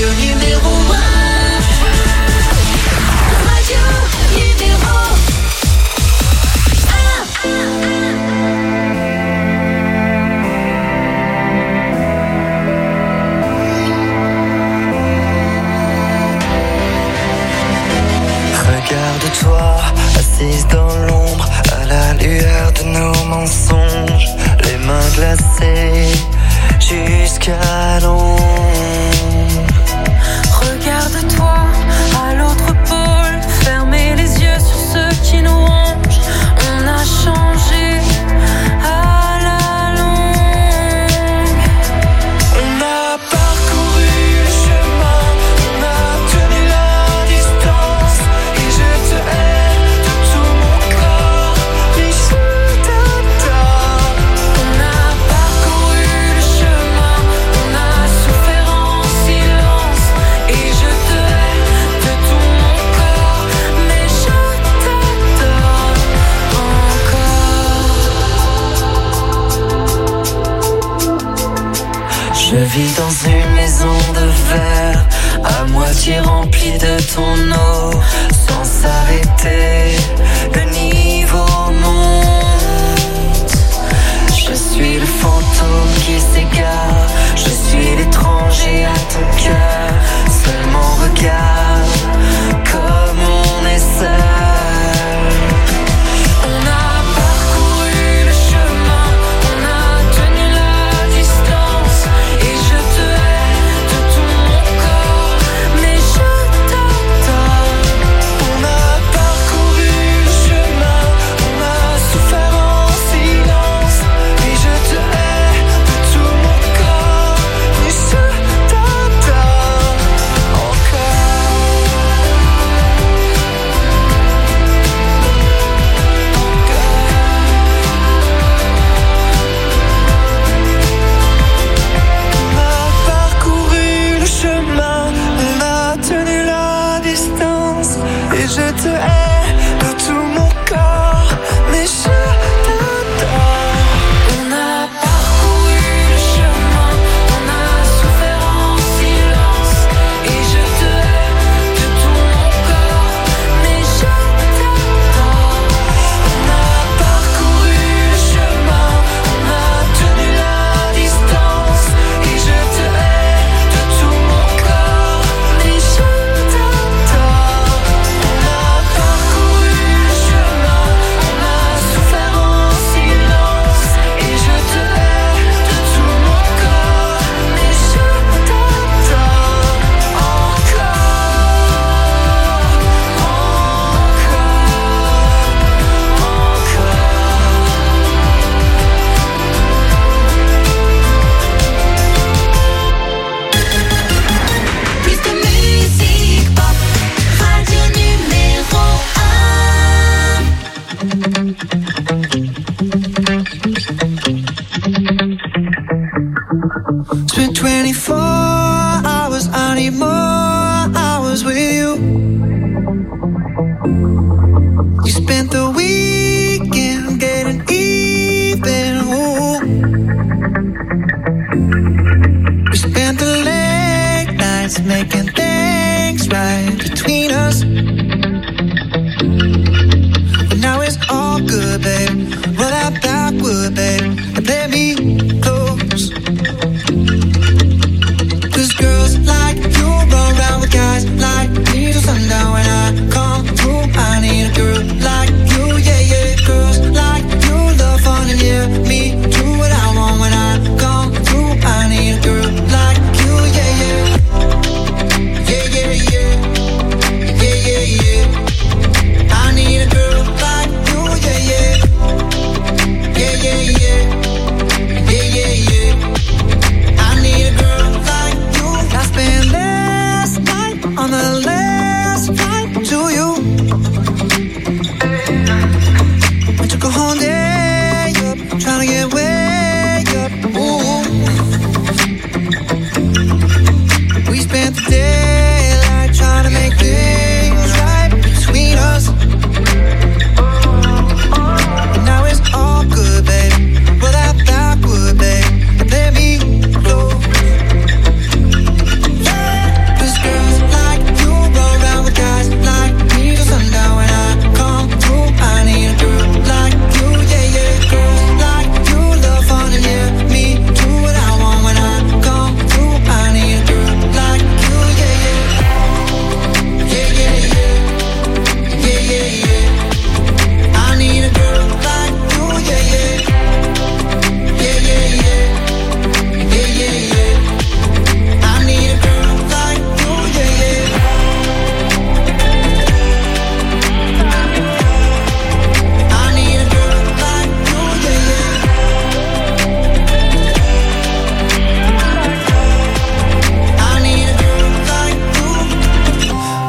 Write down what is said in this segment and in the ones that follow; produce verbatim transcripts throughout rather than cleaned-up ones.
Radio numéro un. Radio numéro Regarde-toi, assise dans l'ombre, à la lueur de nos mensonges, les mains glacées jusqu'à l'ombre. Regarde-toi à l'autre pôle, fermez les yeux sur ceux qui nous rongent. On a changé à la longue. On a parcouru le chemin, on a tenu la distance, et je te hais de tout mon corps, mais je t'adore. On a parcouru le chemin, on a souffert en silence, et je te hais de tout mon corps, mais je t'adore encore. Je vis dans une maison de verre, à moitié remplie de ton eau, sans s'arrêter, le niveau monte. Je suis le fantôme qui s'égare, je suis l'étranger à ton cœur. Seulement regarde comme on est seul. On a parcouru le chemin, on a tenu la distance, et je te hais de tout mon corps, mais je t'adore. On a parcouru le chemin, on a souffert en silence, et je te hais de tout mon corps, mais je t'adore encore. On a parcouru le chemin, on a tenu la distance, et je te hais de tout mon corps, mais je t'adore. On a parcouru le chemin, on a souffert en silence, et je te hais de tout mon corps, mais je t'adore. On a parcouru le chemin, on a tenu la distance, et je te hais de tout mon corps, mais je t'adore. On a parcouru le chemin, on a souffert en silence, et je te hais de tout mon corps, mais je t'adore encore, Plus de musique pop. Radio numéro Spent twenty-four hours, I need more hours with you. You spent the weekend getting even. Ooh. We spent the late nights making things right between us. But now it's all good, babe. Roll that backward, babe, and let me close. Cause girls like you run around with guys like me till sundown. When I come through, I need a girl like you, yeah, yeah. Girls like you love fun and yeah, me do what I want. When I come through, I need a girl like you, yeah, yeah. Yeah, yeah, yeah. Yeah, yeah, yeah. I need a girl like you, yeah, yeah. Yeah, yeah, yeah.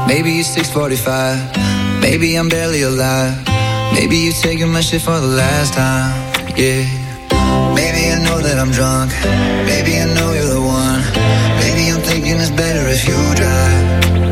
Maybe it's six forty-five. Maybe I'm barely alive. Maybe you're taking my shit for the last time. Yeah. Maybe I know that I'm drunk. Maybe I know you're the one. Maybe I'm thinking it's better if you drive.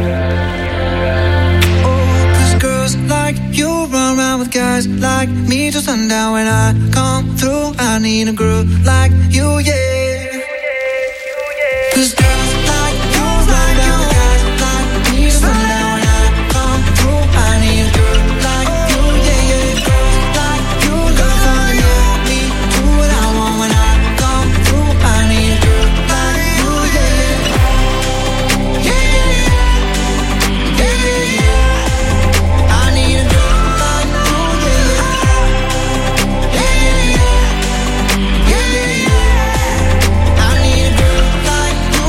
Oh, cause girls like you run around with guys like me till sundown. When I come through, I need a girl like you, yeah. Cause girls like you run around with guys like me till sundown. When I come through, I need a girl like you, yeah, yeah. Girls like you love on me, do what I want. When I come through, I need a girl like you, yeah, yeah, yeah, yeah, yeah, yeah. I need a girl like you, yeah, yeah, yeah, yeah, yeah. I need a girl like you.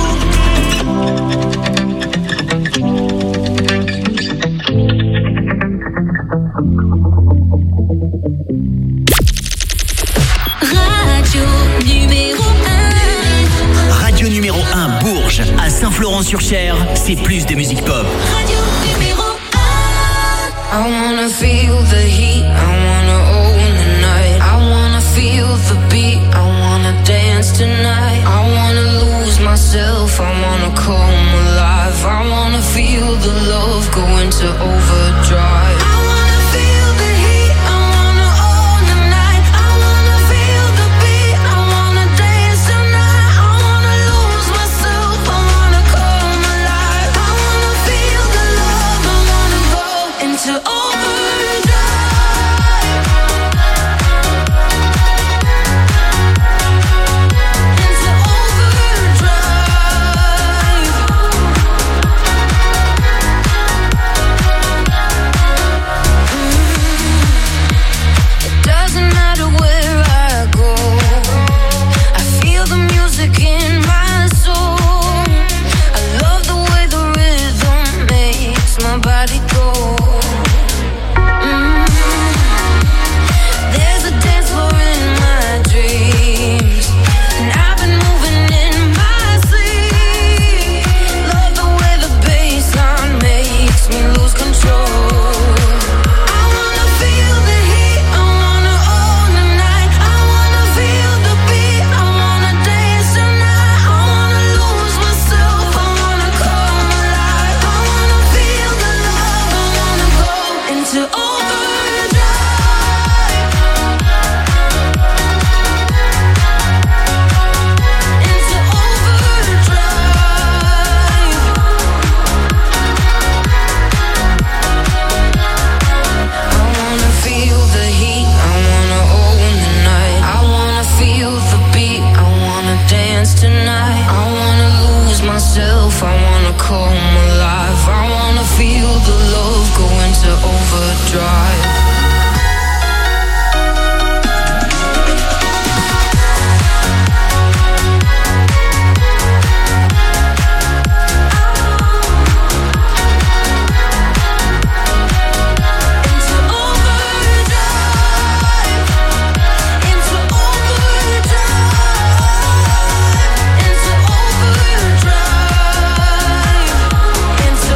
Radio numéro un. Radio numéro un Bourges, à Saint-Florent-sur-Cher, c'est plus de musique pop. Radio numéro un. I wanna feel the heat, I wanna own the night. I wanna feel the beat, I wanna dance tonight. I wanna lose myself, I wanna come alive. I wanna feel the love go into overdrive. I wanna feel the heat, I wanna own the night. I wanna feel the beat, I wanna dance tonight. I wanna lose myself, I wanna come alive. I wanna feel the love, I wanna go into overdrive. Into overdrive. It doesn't matter where I go, I feel the music in my soul. I love the way the rhythm makes my body go. Mm. There's a dance floor in my dreams, and I've been moving in my sleep. Love the way the bassline makes me lose control. I wanna feel the heat, I wanna own the night. I wanna feel the beat, I wanna dance tonight. I wanna lose myself, I wanna come alive. I wanna feel the love, I wanna go into overdrive. Into overdrive. I wanna feel the heat, I wanna own the night. I wanna feel the beat, I wanna dance tonight. I wanna lose myself, I wanna come alive. I wanna feel the love go into overdrive. Into overdrive. Into overdrive. Into overdrive. Into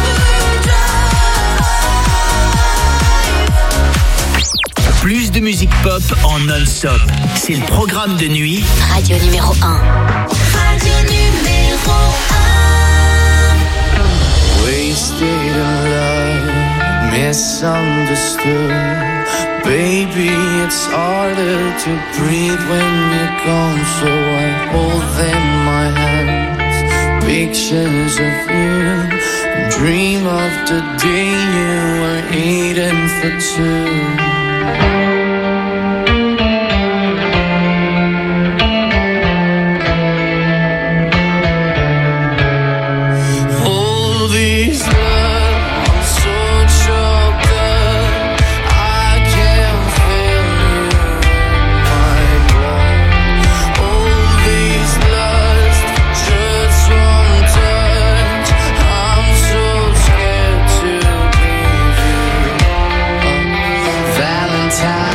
overdrive. Plus de musique pop en non-stop. C'est le programme de nuit Radio numéro un. Radio numéro un. Wasted in love, misunderstood. Baby, it's harder to breathe when you're gone. So I hold in my hands pictures of you and dream of the day you were eating for two. All these love, I'm so choked up, I can't feel you in my blood. All these lust, just one touch, I'm so scared to leave you. Uh, Valentine.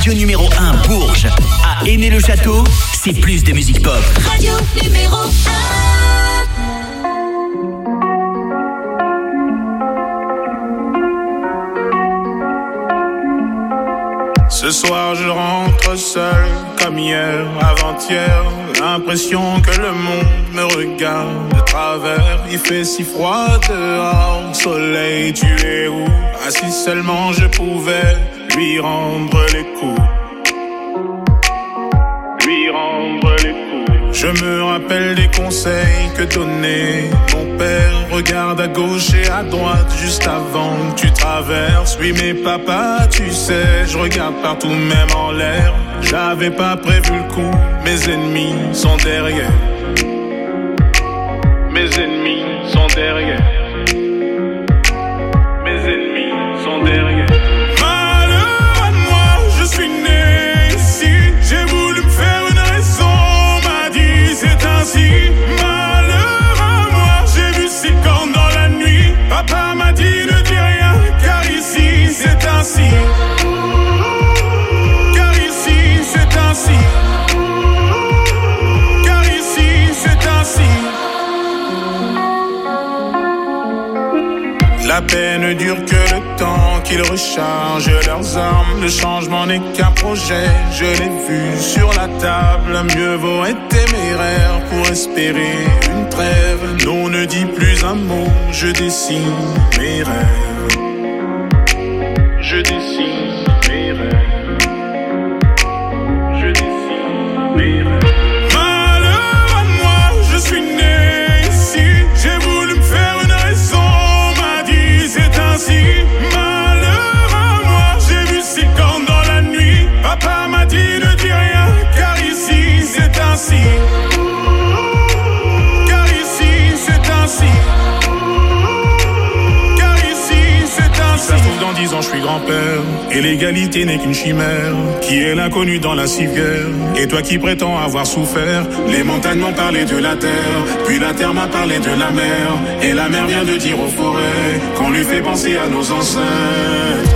Radio numéro un Bourges. À Aîné-le-Château, c'est plus de musique pop. Radio numéro un. Ce soir je rentre seul, comme hier, avant-hier. L'impression que le monde me regarde de travers. Il fait si froid dehors, soleil tu es où? Ah si seulement je pouvais lui rendre les coups. Lui rendre les coups. Je me rappelle des conseils que donnait mon père. Regarde à gauche et à droite juste avant que tu traverses. Oui mais papa tu sais, je regarde partout même en l'air. J'avais pas prévu le coup, mes ennemis sont derrière. Mes ennemis sont derrière. Mes ennemis sont derrière. Malheur à moi, je suis né ici. J'ai voulu me faire une raison, m'a dit c'est ainsi. Malheur à moi, j'ai vu six cornes dans la nuit. Papa m'a dit ne dis rien, car ici c'est ainsi. Car ici c'est ainsi. Car ici c'est ainsi. La paix ne dure que le temps qu'ils rechargent leurs armes. Le changement n'est qu'un projet, je l'ai vu sur la table. Mieux vaut être téméraire pour espérer une trêve. Non, ne dis plus un mot, je dessine mes rêves. Je dessine mes rêves. Je dessine mes rêves. Malheur à moi, je suis né ici. J'ai voulu me faire une raison. C'est ainsi, malheur à moi, j'ai vu six cornes dans la nuit. Papa m'a dit ne dis rien, car ici c'est ainsi. Car ici c'est ainsi. Car ici c'est ainsi. Ça se trouve dans dix ans je suis grand-père, et l'égalité n'est qu'une chimère. Qui est l'inconnu dans la civière? Et toi qui prétends avoir souffert. Les montagnes m'ont parlé de la terre, puis la terre m'a parlé de la mer. Et la mer vient de dire aux forêts qu'on lui fait penser à nos ancêtres.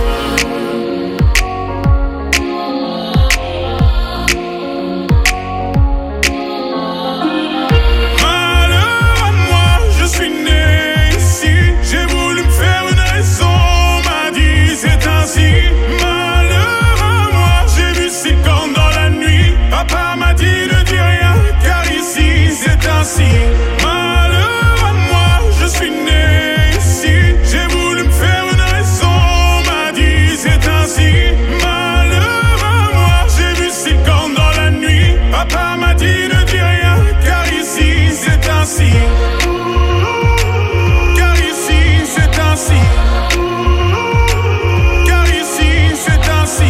Malheur à moi, je suis né ici. J'ai voulu me faire une raison, m'a dit c'est ainsi. Malheur à moi, j'ai vu six cornes dans la nuit. Papa m'a dit ne dis rien, car ici c'est ainsi. Malheur à moi, je suis né ici. J'ai voulu me faire une raison, m'a dit c'est ainsi. Malheur à moi, j'ai vu six cornes dans la nuit. Papa m'a dit ne dis rien, car ici c'est ainsi. Car ici c'est ainsi. Car ici c'est ainsi.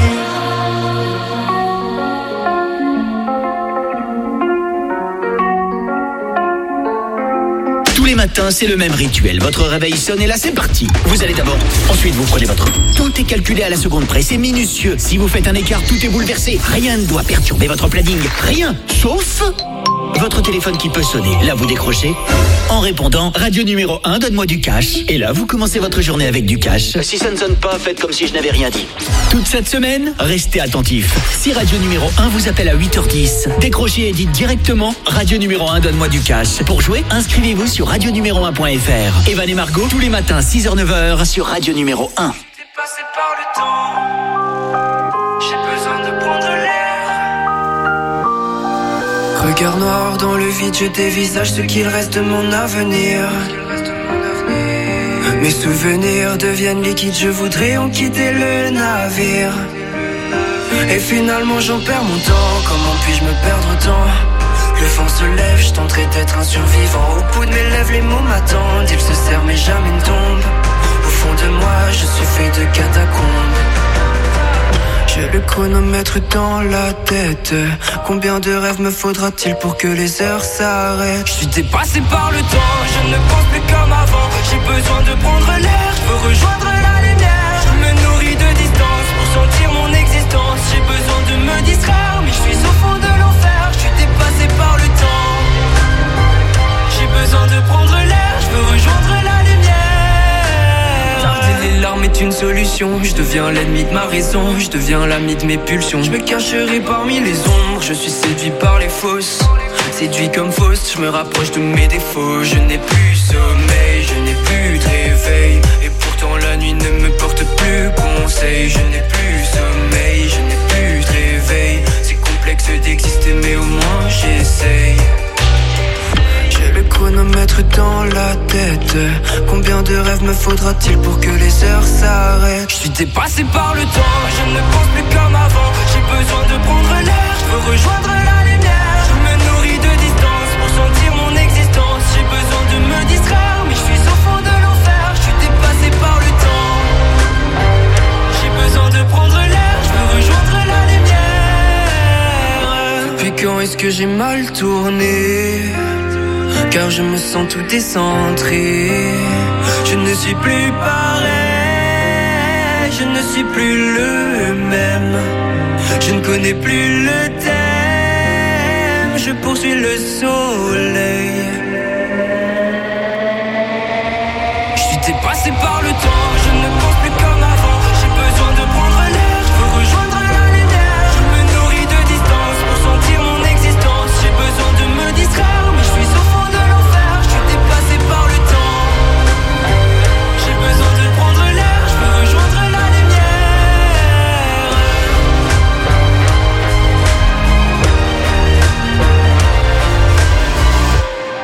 Tous les matins, c'est le même rituel. Votre réveil sonne et là, c'est parti. Vous allez d'abord, ensuite vous prenez votre... Tout est calculé à la seconde près, c'est minutieux. Si vous faites un écart, tout est bouleversé. Rien ne doit perturber votre planning. Rien, sauf... votre téléphone qui peut sonner. Là, vous décrochez. En répondant, radio numéro un, donne-moi du cash. Et là, vous commencez votre journée avec du cash. Si ça ne sonne pas, faites comme si je n'avais rien dit. Toute cette semaine, restez attentifs. Si radio numéro un vous appelle à huit heures dix, décrochez et dites directement radio numéro un, donne-moi du cash. Pour jouer, inscrivez-vous sur radio numéro un point f r. Evan et Margot, tous les matins, six heures neuf heures, sur radio numéro un. T'es passé par le temps, j'ai besoin de prendre l'air. Regard noir dans le vide, je dévisage ce qu'il reste de mon avenir. Mes souvenirs deviennent liquides, je voudrais en quitter le navire. Et finalement j'en perds mon temps, comment puis-je me perdre autant? Le vent se lève, je tenterai d'être un survivant. Au bout de mes lèvres les mots m'attendent, ils se serrent mais jamais ne tombent. Au fond de moi je suis fait de catacombes. J'ai le chronomètre dans la tête. Combien de rêves me faudra-t-il pour que les heures s'arrêtent? Je suis dépassé par le temps, je ne pense plus comme avant. J'ai besoin de prendre l'air, je veux rejoindre la lumière. Je me nourris de distance pour sentir mon existence. J'ai besoin de me distraire, mais je suis au fond de l'enfer. Je suis dépassé par le temps. J'ai besoin de prendre l'air, je veux rejoindre la lumière. Tarder les larmes est aucune solution. Je deviens l'ennemi de ma raison, je deviens l'ami de mes pulsions. Je me cacherai parmi les ombres, je suis séduit par les fausses. Séduit comme fausse, je me rapproche de mes défauts. Je n'ai plus sommeil, je n'ai plus de réveil. Et pourtant la nuit ne me porte plus conseil. Je n'ai plus sommeil, je n'ai plus de réveil. C'est complexe d'exister mais au moins j'essaye. J'ai le chronomètre dans la tête. Combien de rêves me faudra-t-il pour que les heures s'arrêtent? Je suis dépassé par le temps, je ne pense plus comme avant. J'ai besoin de prendre l'air, je veux rejoindre la lumière. Je me nourris de distance pour sentir mon existence. J'ai besoin de me distraire, mais je suis au fond de l'enfer. Je suis dépassé par le temps. J'ai besoin de prendre l'air, je veux rejoindre la lumière. Depuis quand est-ce que j'ai mal tourné? Car je me sens tout décentré. Je ne suis plus pareil, je ne suis plus le même. Je ne connais plus le thème, je poursuis le soleil. Je suis dépassé par le temps, je ne pense plus comme avant. J'ai besoin de prendre l'air, je veux rejoindre la lumière. Je me nourris de distance pour sentir mon existence. J'ai besoin de me distraire, mais je suis au fond de l'enfer. Je suis dépassé par le temps. J'ai besoin de prendre l'air, je veux rejoindre la lumière.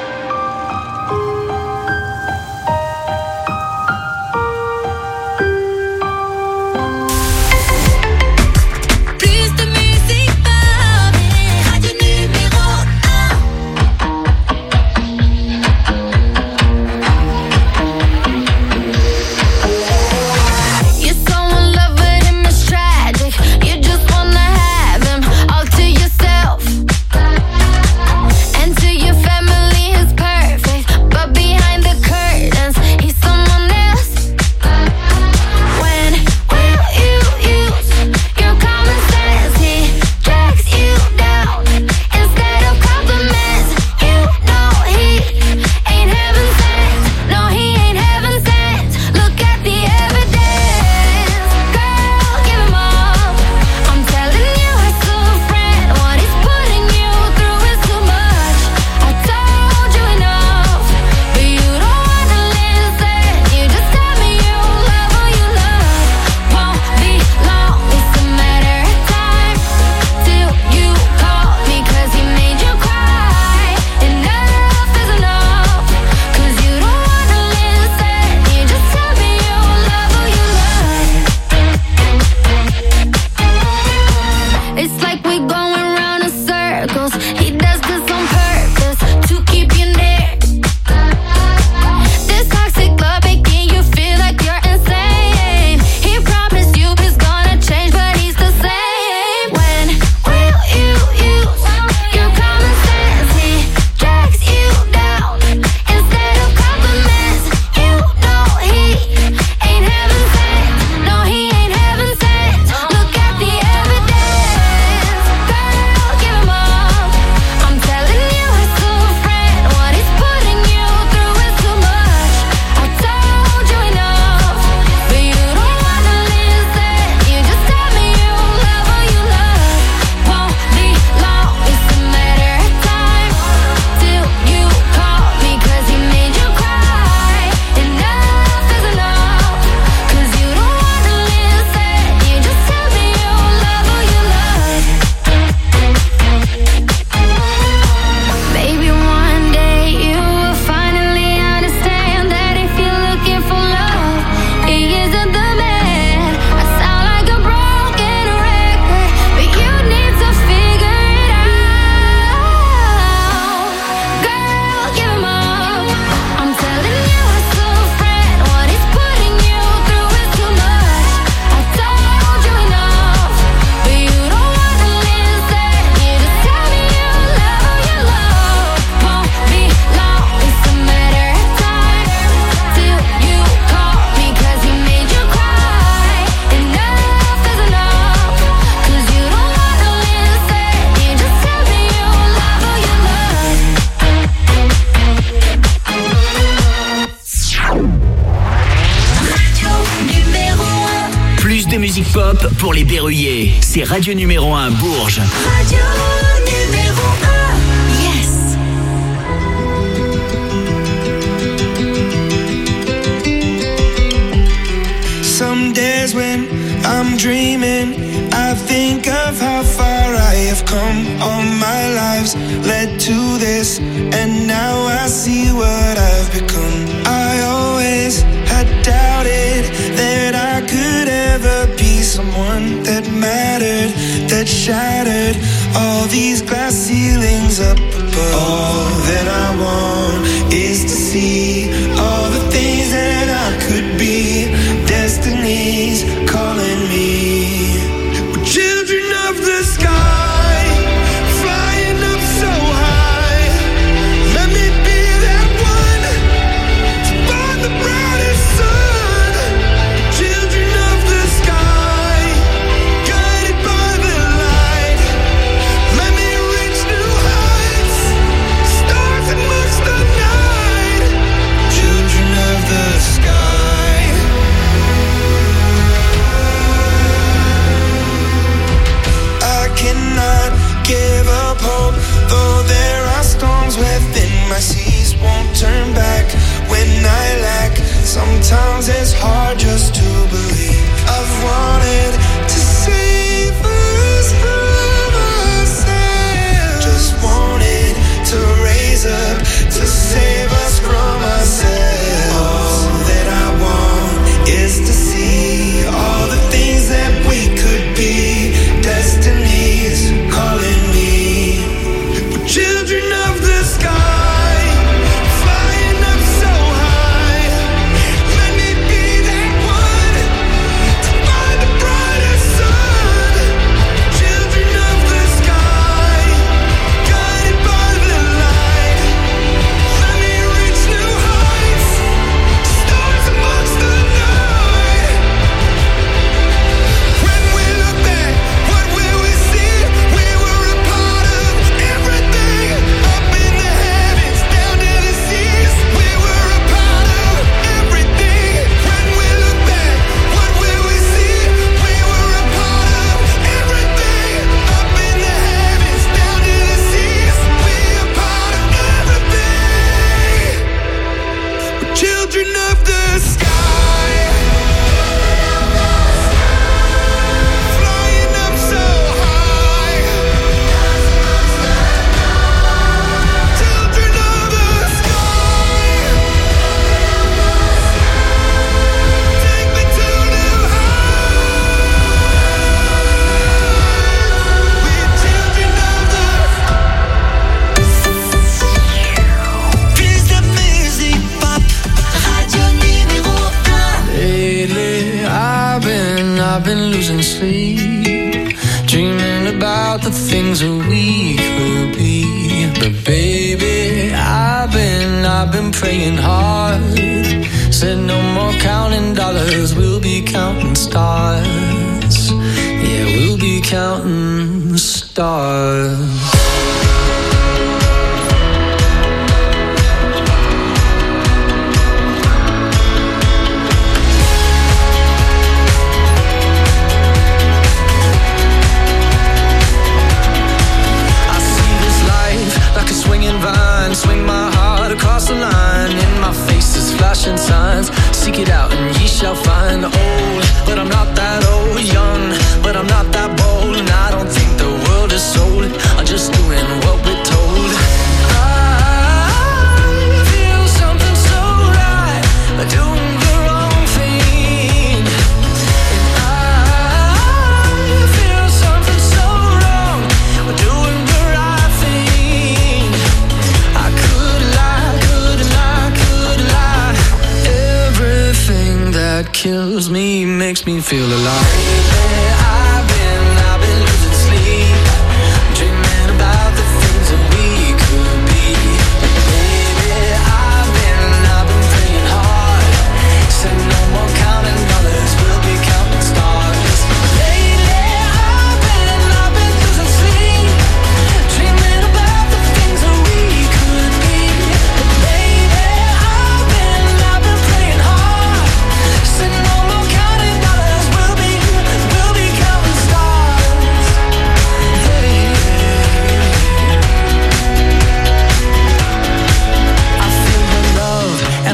Musique pop pour les berruyers. C'est Radio numéro un Bourges. Radio numéro un. Yes. Some days when I'm dreaming, I think of how far I have come. All my lives led to this, and now I see what I've become. I always had doubted that I could ever be someone that mattered, that shattered all these glass ceilings up above. All that I want is to see all the things that I could be. Destiny's calling me. We're children of the sky, flying up so high. Let me be that one to find the brightest sun. Children of the sky, guided by the light. Let me reach new heights, stars amongst the night. Children of the sky. Cannot give up hope, though there are storms within my seas. Won't turn back when I lack. Sometimes it's hard just to believe. I've wanted to save us from ourselves. Just wanted to raise up to save us from ourselves. All that I want is to see all the things that we could be. Destiny's calling me. We're children of the sky, flying up so high. Let me be that one to find the brightest sun. Children of the sky, guided by the light. Let me reach new heights, stars amongst the night. When we look back, what will we see? We were a part of everything, up in the heavens, down to the seas. We were a part of everything. When we look back, what will we see? We were a part of everything, up in the heavens, down to the seas. We a part of everything. We're children of the sky, flying up so high. Children of the sky, take me to new heights. We're children of the. Plus de musique pop. Radio numéro un. Lately, I've been, I've been losing sleep, dreaming about the things that we could be. But baby, I've been, I've been praying hard. Said no more counting dollars, we'll be counting stars. Yeah, we'll be counting stars. I see this life like a swinging vine, swing my heart across the line. In my face is flashing signs, seek it out and ye shall find. Old, but I'm not that old. Young, but I'm not that bold. And I don't think the world is sold. I'm just doing what we're told. I feel something so right, doing the wrong thing. And I feel something so wrong, doing the right thing. I could lie, could lie, could lie. Everything that kills me makes me feel alive. I've been, I've been losing sleep, dreaming about the things that we could be. Baby, I've been, I've been praying hard. Said no more counting dollars, we'll be counting stars. Lately, I've been, I've been losing sleep, dreaming about the things that we could be. Baby, I've been, I've been praying hard. Said no more counting dollars, we'll be, we'll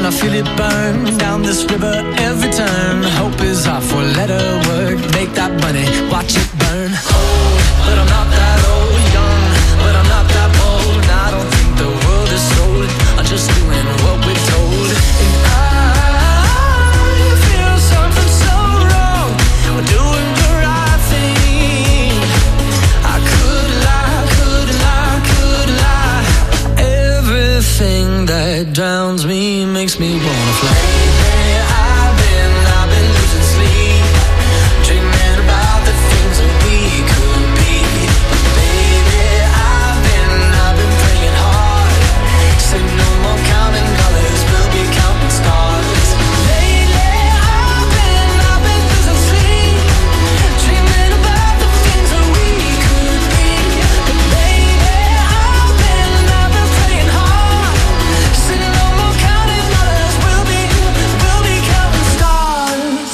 I feel it burn down this river every turn. Hope is our four-letter word. Make that money, watch it burn. Old, but I'm not that old. Young, but I'm not that bold. And I don't think the world is sold. I'm just doing what we're told. And I feel something so wrong. We're doing the right thing. I could lie, could lie, could lie. Everything that drowns me makes me wanna fly. Lately I've been, I've been losing sleep, dreaming about the things that we could be. Baby, I've been, I've been praying hard. Said no more counting dollars, we'll be counting stars. Lately I've been, I've been losing sleep, dreaming about the things that we could be. But baby, I've been, I've been praying hard. Said no more counting dollars, we'll be, we'll be counting stars.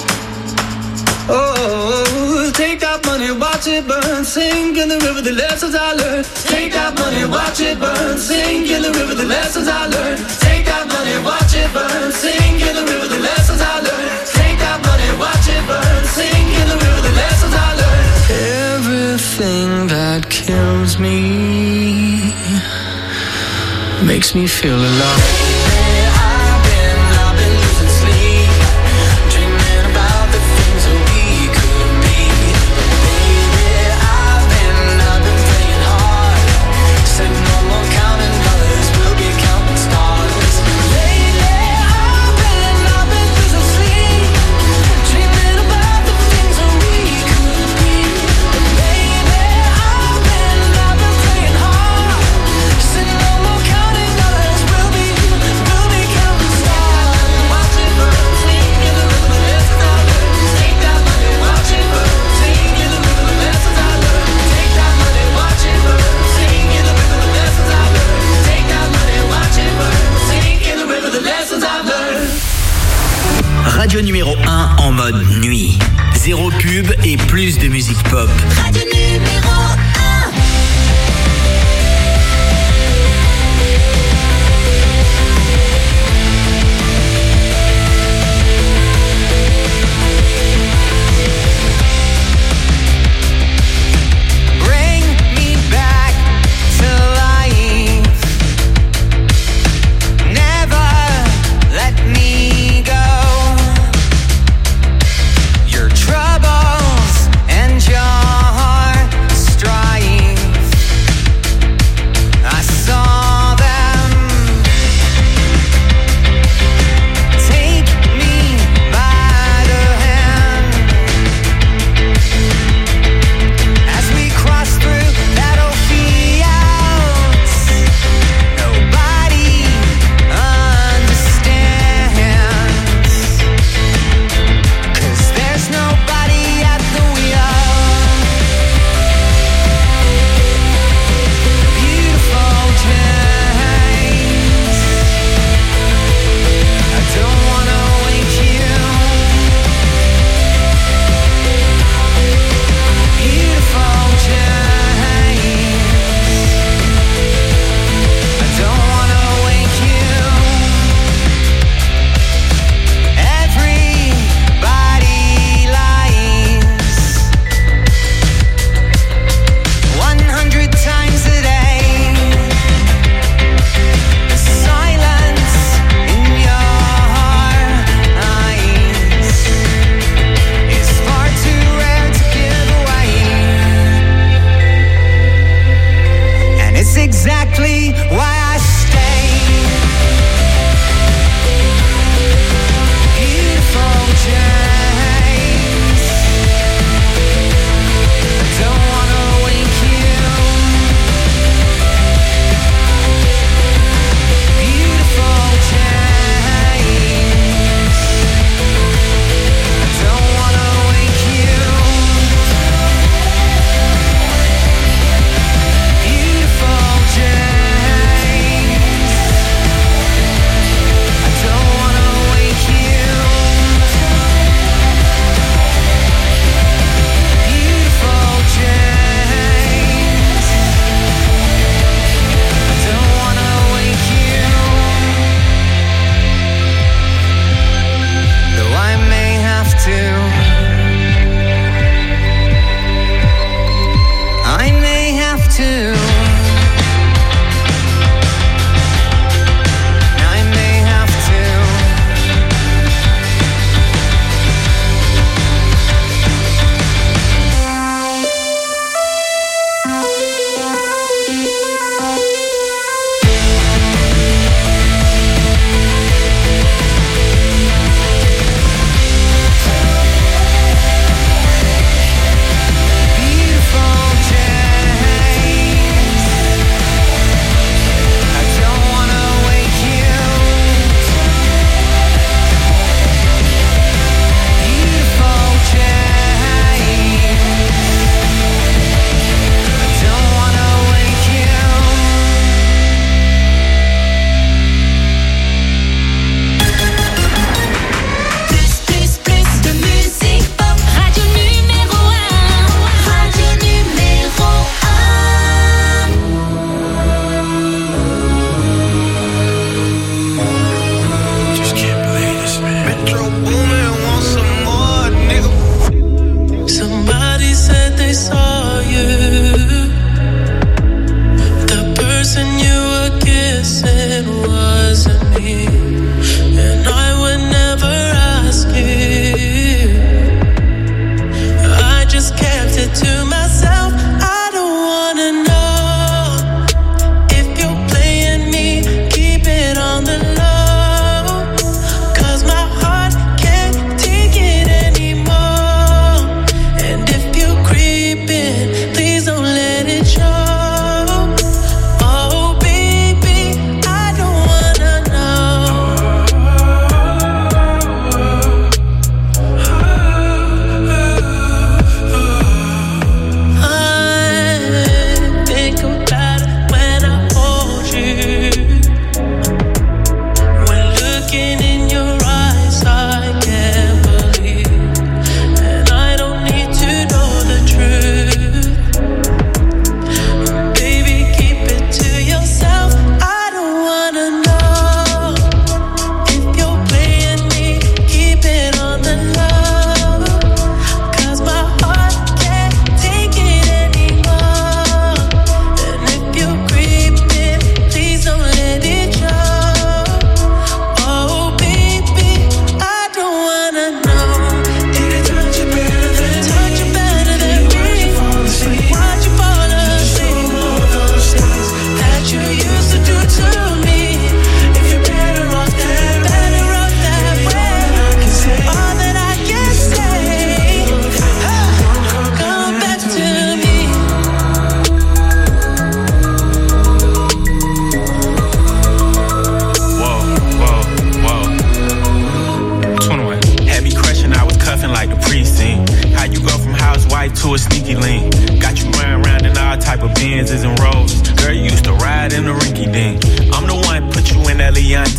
Oh, take that money, watch it burn, sink in the river, the lessons I learned. Take that money, watch it burn, sink in the river, the lessons I learned. Take that money, watch it burn, sink in the river, the lessons I learned. Take that money, watch it burn, sink in the river, the lessons I learned. Everything that kills me makes me feel alive. I've been, I've been losing sleep, dreaming about the things that we could be. Baby, I've been, I've been praying hard. Said no more counting dollars, we'll be counting stars. Lately, I've been, I've been losing sleep, dreaming about the things that we could be. Baby, I've been, I've been praying hard. Said no more counting dollars, we'll be, we'll be counting stars. Watch it burn, sink in the river, the lessons I learned. Take that money, watch it burn, sink in the river, the lessons I learned. Take that money, watch it burn, sink in the river, the lessons I learned. Take that money, watch it burn, sink in the river, the lessons I learned. Radio numéro un en mode nuit. Zéro pub et plus de musique pop. Radio numéro un. Bring me back to life. Never let me go. Your troubles and your struggle.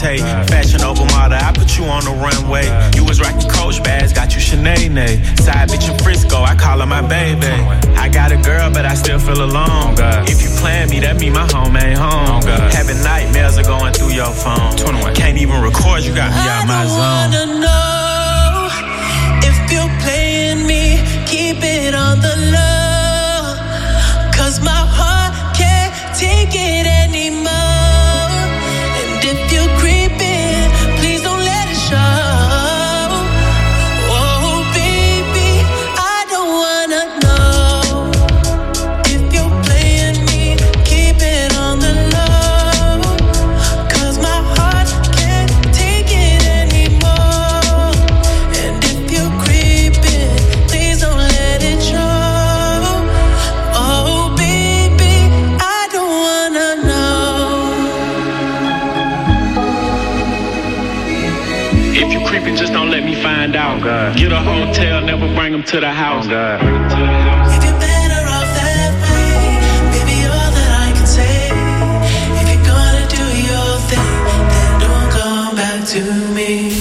meditate. Fashion over model, I put you on the runway. You was rocking Coach bags, got you Sinead. Side bitch in Frisco, I call her my baby. I got a girl, but I still feel alone. If you plan me, that mean my home ain't home. Having nightmares are going through your phone. Can't even record, you got me out my zone. I wanna know if you're playing me, keep it on the low. Cause my heart can't take it anymore. And if you're creeping, please don't let it show. Oh baby, I don't wanna know if you're playing me, keep it on the low. Cause my heart can't take it anymore. And if you're creeping, please don't let it show. Oh baby, I don't wanna know. If you creeping, just don't let me find out. Get a hotel, never bring them to the house. If you're better off that way, baby, all that I can say. If you're gonna do your thing, then don't come back to me.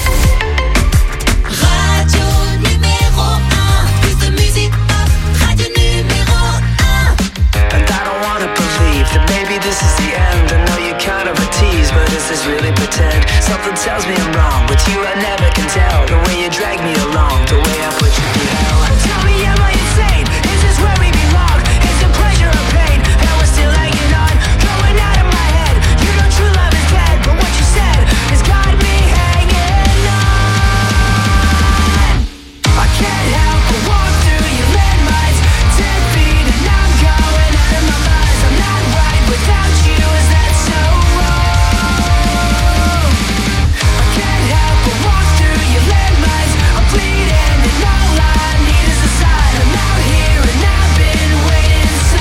Radio numéro un. Plus de musique pop. Radio numéro un. And I don't wanna believe that maybe this is the end. I know you're kind of a tease, but is this really pretend? Something tells me I'm wrong. With you I never can tell. The way you drag me along, the way I put you through hell. Tell me, am I insane? Is this where we belong? Is it pleasure or pain? And we're still hanging on, going out of my head. You know true love is dead, but what you said has got me hanging on. I can't help but walk through your landmines. Ten feet and I'm going out of my mind. I'm not right without you, is that so wrong? I can't help but walk through your landmines. I'm bleeding and all I need is a sign. I'm out here and I've been waiting so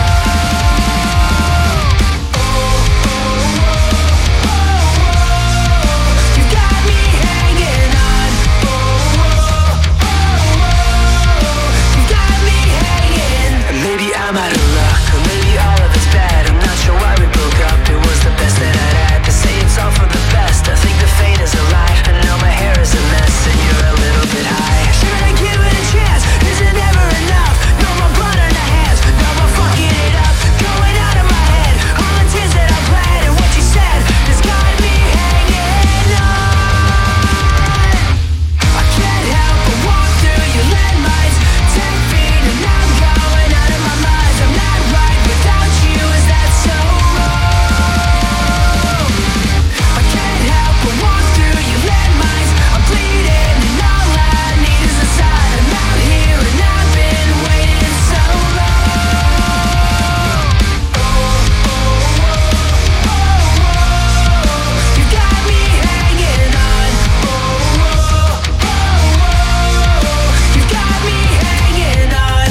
long. Oh, oh, oh, oh, oh. You got me hanging on. Oh, oh, oh, oh. You got me hanging. And maybe I'm out of luck, or maybe all of it's bad. I'm not sure why we broke up. It was the best that I'd had. To say it's all for the best, I think the fate is a lie. I know my hair is a mess and you're a little bit high. Should I give it a chance? Is it never enough? No more blood on the hands, no more fucking it up. Going out of my head, all the tears that I bled. And what you said has got me hanging on. I can't help but walk through your landmines. Ten feet and I'm going out of my mind. I'm not right without you, is that so wrong? I can't help but walk through your landmines. I'm bleeding and all I need is a sign. I'm out here and I've been waiting so long. Oh, oh, oh, oh, oh. You got me hanging on. Oh, oh, oh, oh. You got me hanging on.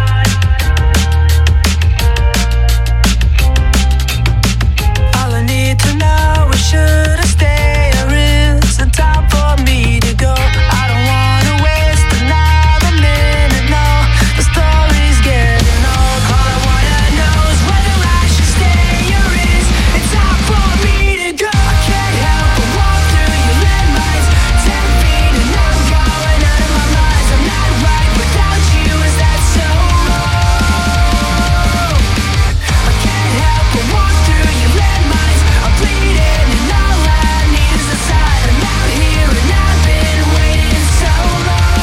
All I need to know is should I stay or is it time for me to go? I don't wanna waste another minute, no. The story's getting old. All I wanna know is whether I should stay or is it time for me to go? I can't help but walk through your landmines. Ten feet and I'm going out of my mind. I'm not right without you, is that so wrong? I can't help but walk through your landmines. I'm bleeding and all I need is a sign. I'm out here and I've been waiting so long.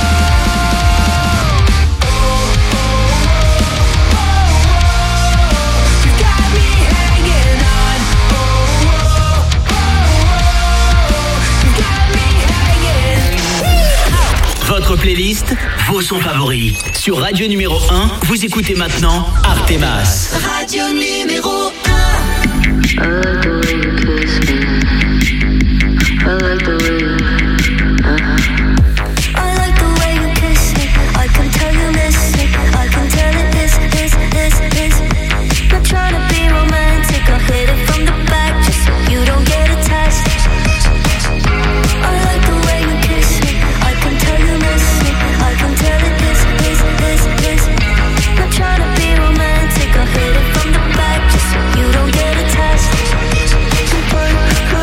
Oh, oh, oh, oh, oh. You got me hanging on. Oh, oh, oh, oh. You got me hanging. Votre playlist, vos sons favoris. Sur Radio numéro un, vous écoutez maintenant Artemas. Radio numéro un. I like the way you kiss me. I like the way you, uh-huh. I like the way you kiss it. I can tell you miss it. I can tell it this, this, this, this. Not trying to be romantic. I'll hit it from the back just so you don't get attached. I like the way you kiss it. I can tell you miss it. I can tell it this, this, this, this. Not trying to be romantic. I'll hit it from the back just so you don't get attached.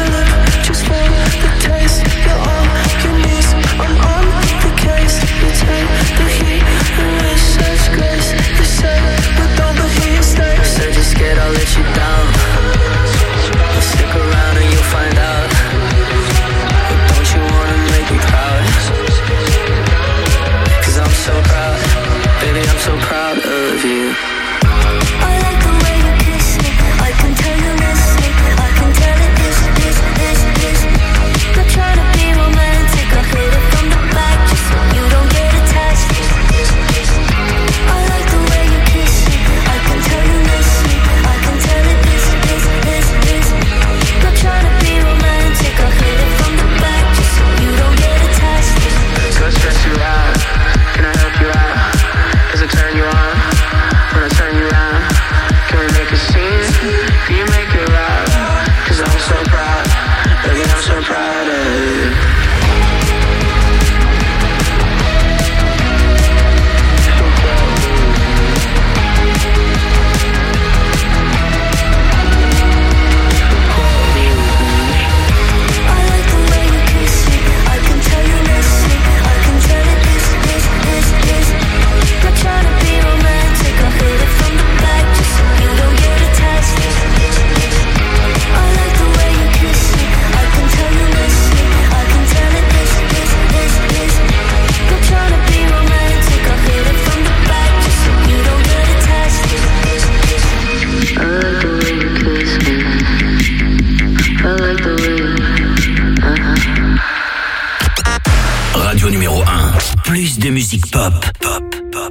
plus de musique pop. Pop, pop.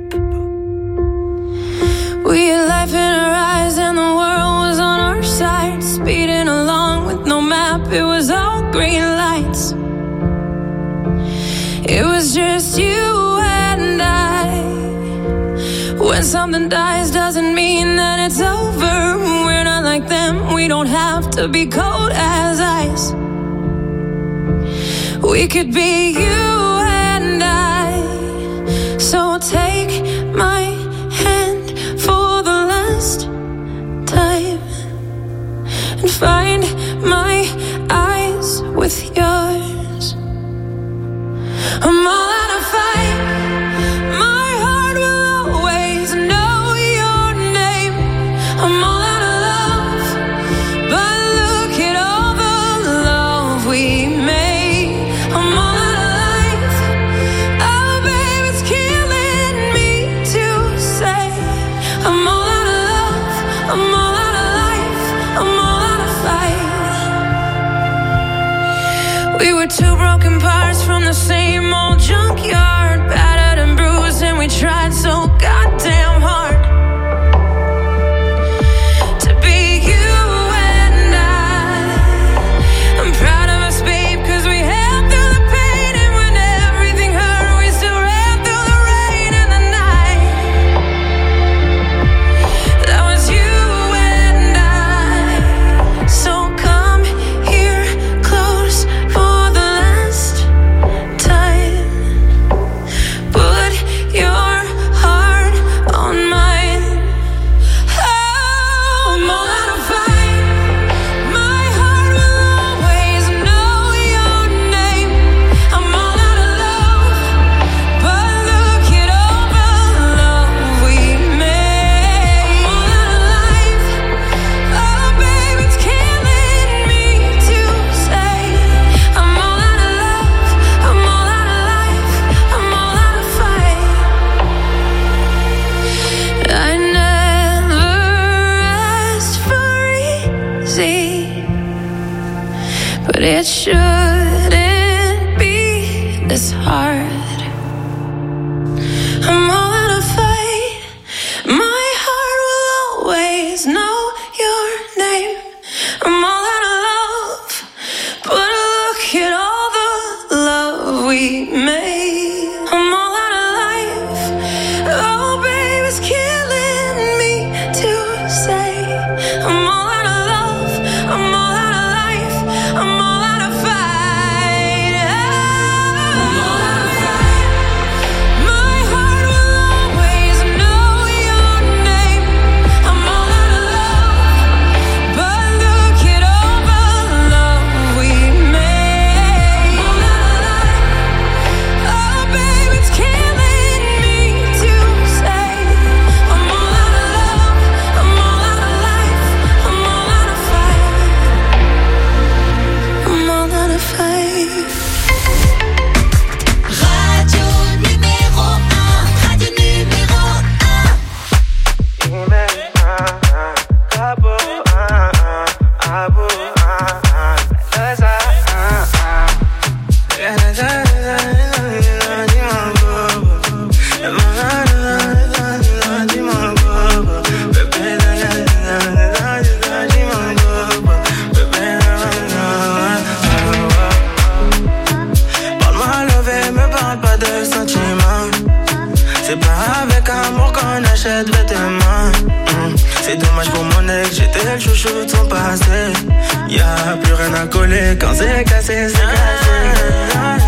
We had life in our eyes and the world was on our side. Speeding along with no map, it was all green lights. It was just you and I. When something dies doesn't mean that it's over. We're not like them, we don't have to be cold as ice. We could be you and I. So take my hand for the last time and find my eyes with yours. I'm all out of fight. My heart will always know your name. I'm all out of love, but look at all the love we made. I'm all out of life. Oh, babe, it's killing me to say. I'm all out of love. I'm all out of life. I'm all out of fight. We were two broken parts from the same old junkyard, battered and bruised, and we tried so goddamn hard to be you and I. I'm proud of us, babe, cause we held through the pain, and when everything hurt, we still ran through the rain and the night. That was you and I. So come here close for the last time. Put your heart on mine. Oh, I'm all out of fight. My heart will always know your name. I'm all out of love, but look at all the love we made. I'm all out of life. Oh, babe, it's killing me to say. I'm all out of love. I'm all out of life. I'm all out of fight. I never asked for easy, but it shouldn't be this hard. I'm all out of fight. My heart will always know your name. I'm all out of love, but look at all the love we made. I'm all out of life. Oh, babe, it's killing me to say. I'm all out of love. I'm all out of life. I'm all out of fight. I'm all out of fight. My heart will always know your name. I'm all out of love, but look at all the love we made. I'm all out of life. Oh, babe, it's killing me to say. I'm all out of love. I'm all out of life. I'm all out of fight. I'm all out of fight. Radio numéro un, radio numéro un. Parle-moi levé, me parle pas de sentiments. C'est pas avec amour qu'on achète vêtements. Mm. C'est dommage pour mon ex, j'étais le chouchou de son passé. Y'a plus rien à coller, quand c'est cassé, c'est cassé.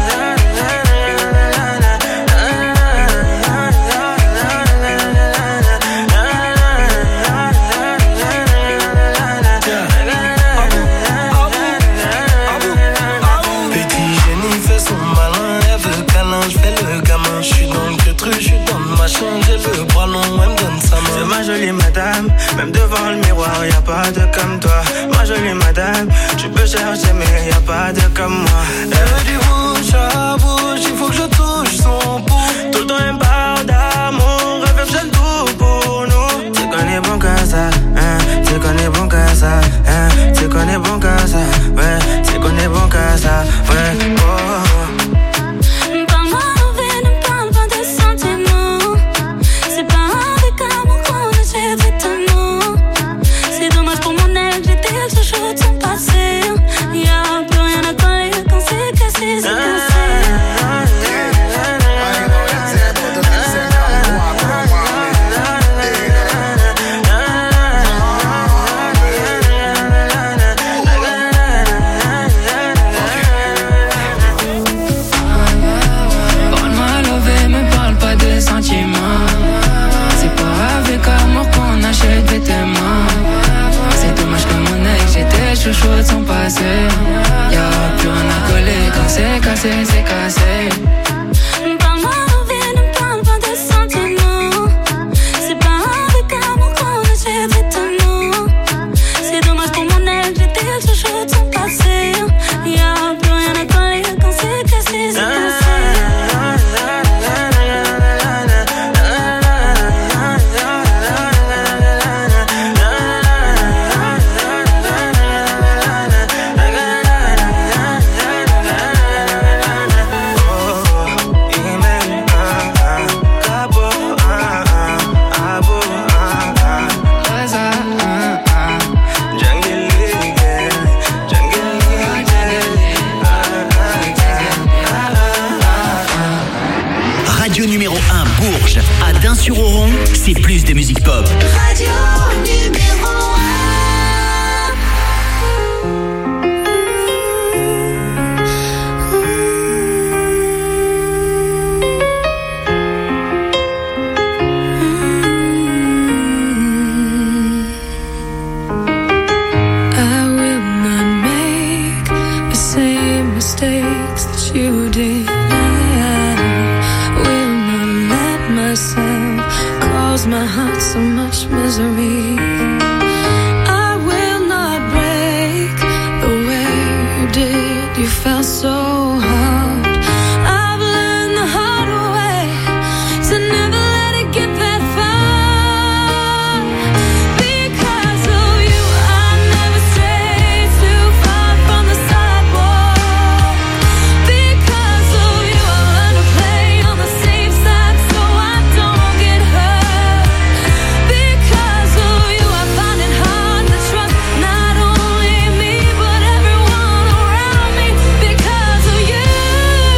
Petit génie fait son malin, elle veut câlin, j'fais le gamin. J'suis dans le truc, j'suis dans le machin, j'ai le bras long, elle me donne sa main. C'est ma jolie madame, même devant le miroir, y'a pas de comme toi. Ma jolie madame, tu peux chercher mais y'a pas de comme moi. Elle veut du bouche à bouche, il faut que je touche son pouls. Tout le temps elle me parle d'amour, elle fait le tout pour nous. Tu connais bon qu'à ça, hein, tu connais bon qu'à ça, hein, tu connais bon qu'à ça, ouais, tu connais bon qu'à ça, ouais, oh. Parle-moi en vain, ne parle pas de cassé, c'est cassé. Parle-moi de vie, ne parle pas de sentiments. C'est pas avec amour qu'on achète étonnant. C'est dommage pour mon âge, j'étais le chaud de son passé. Y'a plus rien à coller quand c'est cassé, c'est cassé. Numéro un, Bourges, à Dain-sur-Oron, c'est plus de musique pop. Radio numéro I will not make the same mistakes that you did. Cause my heart so much misery. I will not break the way you did. You felt so hard. I've learned the hard way to never let it get that far. Because of you, I never strayed too far from the sidewalk. Because of you, I learned to play on the safe side so I don't get hurt. Because of you, I find it hard to trust not only me but everyone around me. Because of you.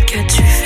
qu'as-tu fait?